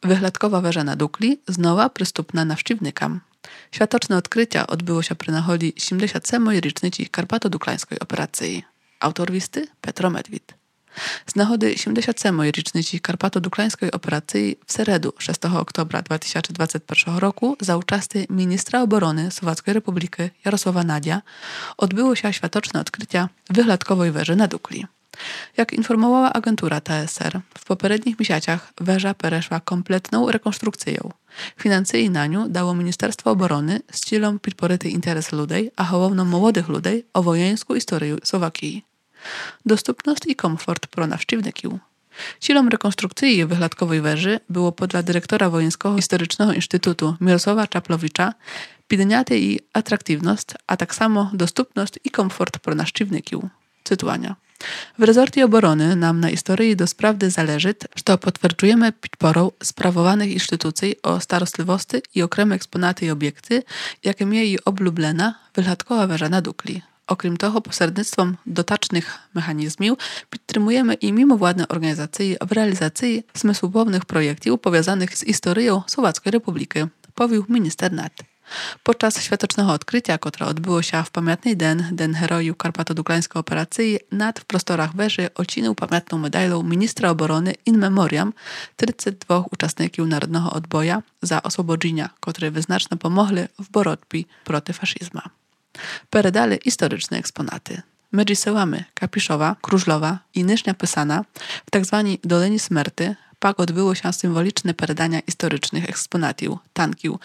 Виглядкова вежа на Дуклі знову приступна навštівникам. Światoczne odkrycia odbyło się przy nachodzi 77. rocznicy Karpato-Duklańskiej operacji. Autor listy Petro Medwid. Z nagody 77. rocznicy Karpato-Duklańskiej operacji w Seredu 6 oktobra 2021 roku za uczasty ministra obrony Słowackiej Republiki Jarosława Nadia odbyło się światoczne odkrycia Wyhladkowej weży na Dukli. Jak informowała agentura TSR, w poprzednich miesiącach weża przeszła kompletną rekonstrukcję. Finansy na nią dało Ministerstwo Obrony z celem podporyty interes ludzi, a głównie młodych ludzi o wojenską historię Słowakii. Dostępność i komfort pro nawściwników. Celem rekonstrukcji wyhladkowej weży było podle dyrektora Wojenskiego Historycznego Instytutu Mirosława Czaplowicza podnięcie jej atrakcyjność, a tak samo dostępność i komfort pro nawściwników. Cytuwania. W rezorcie obrony nam na historii do sprawdy zależy, że potwierdzujemy podporą sprawowanych instytucji o starostliwości i okrem eksponaty i obiekty, jakie jej oblublena wyhladkowa weża na Dukli. Okrem toho posrednictwem dotacznych mechanizmów podtrzymujemy i mimowładne organizacje w realizacji zmysłownych projektów powiązanych z historią Słowackiej Republiki, powił minister Nat. Podczas światocznego odkrycia, które odbyło się w pamiętny Den Heroju Karpato-Duklańskiej operacji, Nat w prostorach weży ocinął pamiętną medalą ministra obrony in memoriam 32 uczestników narodnego odboja za oswobodzenia, które wyznacznie pomogli w borotwie proti faszyzma. Peredali historyczne eksponaty. Między sełami Kapiszowa, Krużlowa i Nysznia Pysana w tzw. Dolinie Smerty pak odbyło się symboliczne peredania historycznych eksponatów, tanków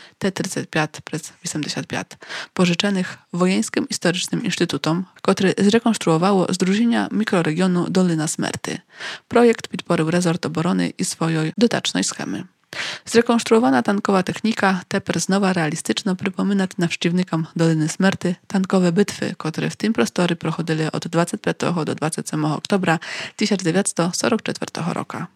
T-35-85, pożyczonych Wojeńskim Historycznym Instytutom, który zrekonstruowało zdrużenia mikroregionu Dolina Smerty. Projekt podporzył rezort obrony i swojej dotacznej schemy. Zrekonstruowana tankowa technika teper znowu realistyczno przypomina nawściwnikom Doliny Smerty tankowe bitwy, które w tym prostory prochodzili od 25 do 27 oktobra 1944 roku.